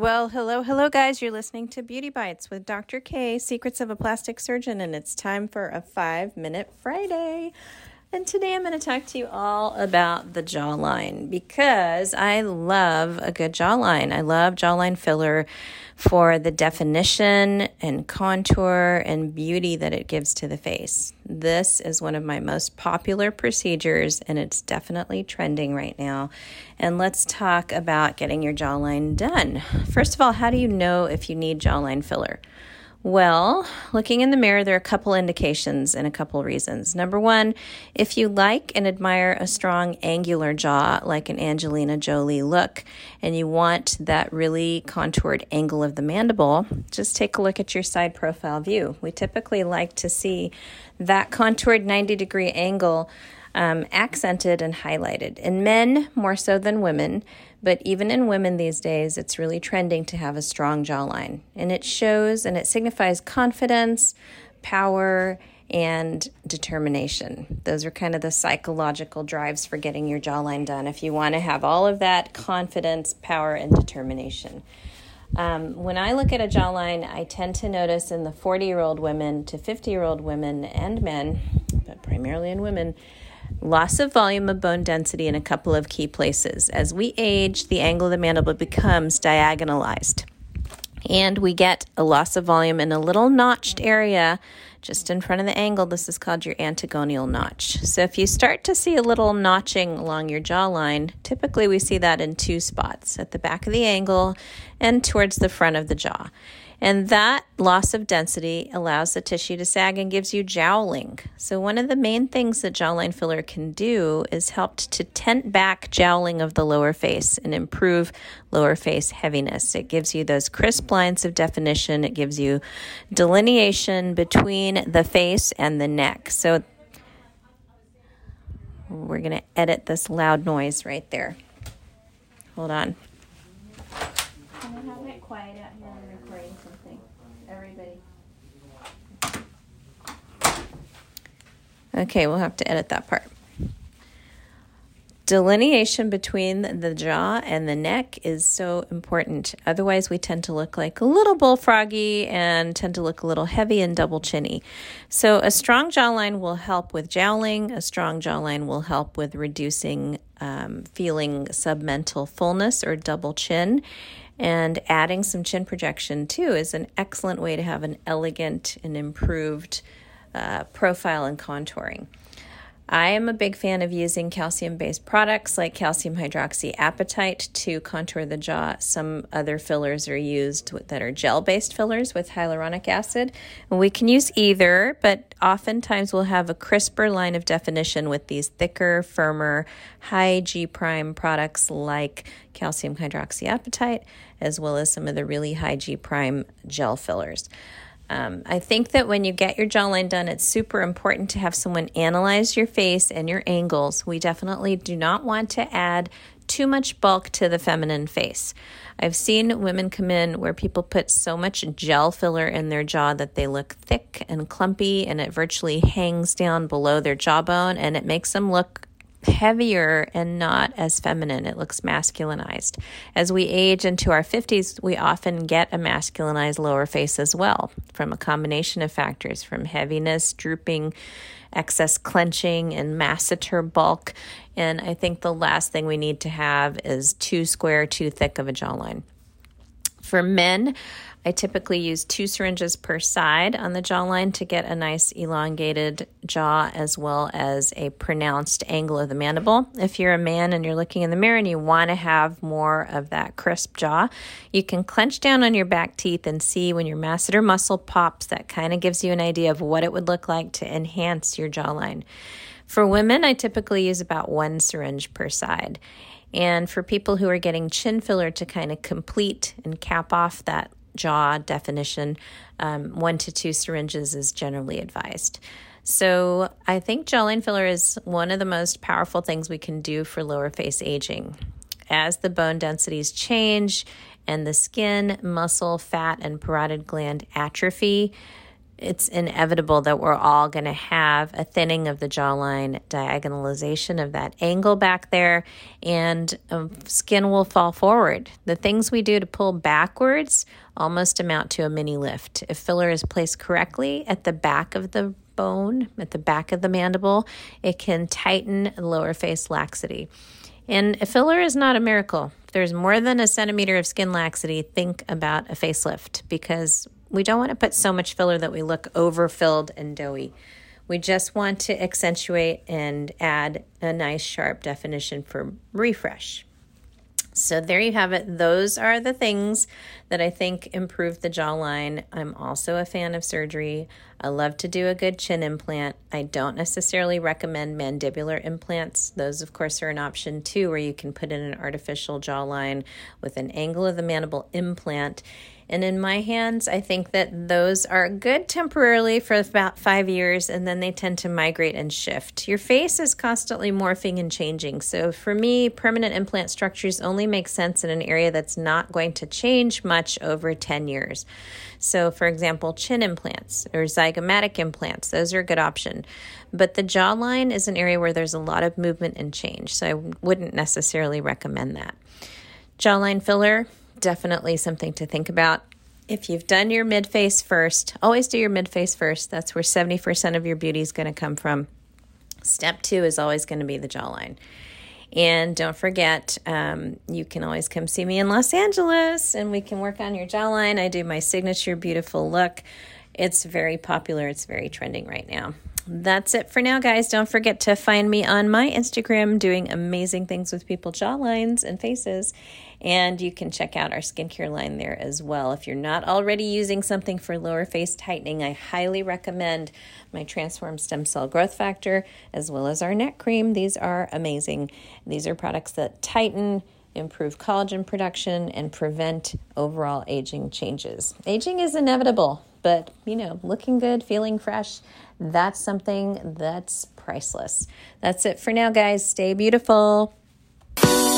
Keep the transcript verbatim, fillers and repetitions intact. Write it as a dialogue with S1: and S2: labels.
S1: Well, hello, hello, guys. You're listening to Beauty Bites with Doctor K, Secrets of a Plastic Surgeon, and it's time for a five-minute Friday. And today I'm going to talk to you all about the jawline because I love a good jawline. I love jawline filler for the definition and contour and beauty that it gives to the face. This is one of my most popular procedures, and it's definitely trending right now. And let's talk about getting your jawline done. First of all, how do you know if you need jawline filler? Well, looking in the mirror, there are a couple indications and a couple reasons. Number one, if you like and admire a strong angular jaw like an Angelina Jolie look, and you want that really contoured angle of the mandible, just take a look at your side profile view. We typically like to see that contoured ninety degree angle um, accented and highlighted. In men, more so than women, but even in women these days, it's really trending to have a strong jawline. And it shows and it signifies confidence, power, and determination. Those are kind of the psychological drives for getting your jawline done if you want to have all of that confidence, power, and determination. Um, when I look at a jawline, I tend to notice in the forty-year-old women to fifty-year-old women and men, but primarily in women, loss of volume of bone density in a couple of key places. As we age, the angle of the mandible becomes diagonalized, and we get a loss of volume in a little notched area just in front of the angle. This is called your antegonial notch. So if you start to see a little notching along your jawline, typically we see that in two spots, at the back of the angle and towards the front of the jaw. And that loss of density allows the tissue to sag and gives you jowling. So one of the main things that jawline filler can do is help to tent back jowling of the lower face and improve lower face heaviness. It gives you those crisp lines of definition. It gives you delineation between the face and the neck. So we're going to edit this loud noise right there. Hold on. Can I have it quiet out here? I'm recording something. Everybody. Okay, we'll have to edit that part. Delineation between the jaw and the neck is so important. Otherwise, we tend to look like a little bullfroggy and tend to look a little heavy and double chinny. So a strong jawline will help with jowling. A strong jawline will help with reducing um, feeling submental fullness or double chin. And adding some chin projection, too, is an excellent way to have an elegant and improved uh, profile and contouring. I am a big fan of using calcium-based products like calcium hydroxyapatite to contour the jaw. Some other fillers are used that are gel-based fillers with hyaluronic acid. And we can use either, but oftentimes we'll have a crisper line of definition with these thicker, firmer, high G-prime products like calcium hydroxyapatite, as well as some of the really high G-prime gel fillers. Um, I think that when you get your jawline done, it's super important to have someone analyze your face and your angles. We definitely do not want to add too much bulk to the feminine face. I've seen women come in where people put so much gel filler in their jaw that they look thick and clumpy, and it virtually hangs down below their jawbone, and it makes them look heavier and not as feminine. It looks masculinized. As we age into our fifties, we often get a masculinized lower face as well, from a combination of factors, from heaviness, drooping, excess clenching, and masseter bulk. And I think the last thing we need to have is too square, too thick of a jawline. For men, I typically use two syringes per side on the jawline to get a nice elongated jaw as well as a pronounced angle of the mandible. If you're a man and you're looking in the mirror and you want to have more of that crisp jaw, you can clench down on your back teeth and see when your masseter muscle pops. That kind of gives you an idea of what it would look like to enhance your jawline. For women, I typically use about one syringe per side. And for people who are getting chin filler to kind of complete and cap off that jaw definition, um, one to two syringes is generally advised. So I think jawline filler is one of the most powerful things we can do for lower face aging. As the bone densities change and the skin, muscle, fat, and parotid gland atrophy, it's inevitable that we're all going to have a thinning of the jawline, diagonalization of that angle back there, and um, skin will fall forward. The things we do to pull backwards almost amount to a mini lift. If filler is placed correctly at the back of the bone, at the back of the mandible, it can tighten lower face laxity. And a filler is not a miracle. If there's more than a centimeter of skin laxity, think about a facelift, because we don't want to put so much filler that we look overfilled and doughy. We just want to accentuate and add a nice sharp definition for refresh. So there you have it. Those are the things that I think improve the jawline. I'm also a fan of surgery. I love to do a good chin implant. I don't necessarily recommend mandibular implants. Those, of course, are an option too, where you can put in an artificial jawline with an angle of the mandible implant. And in my hands, I think that those are good temporarily for about five years, and then they tend to migrate and shift. Your face is constantly morphing and changing. So for me, permanent implant structures only make sense in an area that's not going to change much over ten years. So for example, chin implants or zygomatic implants, those are a good option. But the jawline is an area where there's a lot of movement and change, so I wouldn't necessarily recommend that. Jawline filler, definitely something to think about. If you've done your mid-face first, always do your mid-face first. That's where seventy percent of your beauty is going to come from. Step two is always going to be the jawline. And don't forget, um, you can always come see me in Los Angeles and we can work on your jawline. I do my signature beautiful look. It's very popular. It's very trending right now. That's it for now, guys. Don't forget to find me on my Instagram doing amazing things with people's jawlines and faces. And you can check out our skincare line there as well. If you're not already using something for lower face tightening, I highly recommend my Transform Stem Cell Growth Factor as well as our neck cream. These are amazing. These are products that tighten, improve collagen production, and prevent overall aging changes. Aging is inevitable, but, you know, looking good, feeling fresh, that's something that's priceless. That's it for now, guys. Stay beautiful.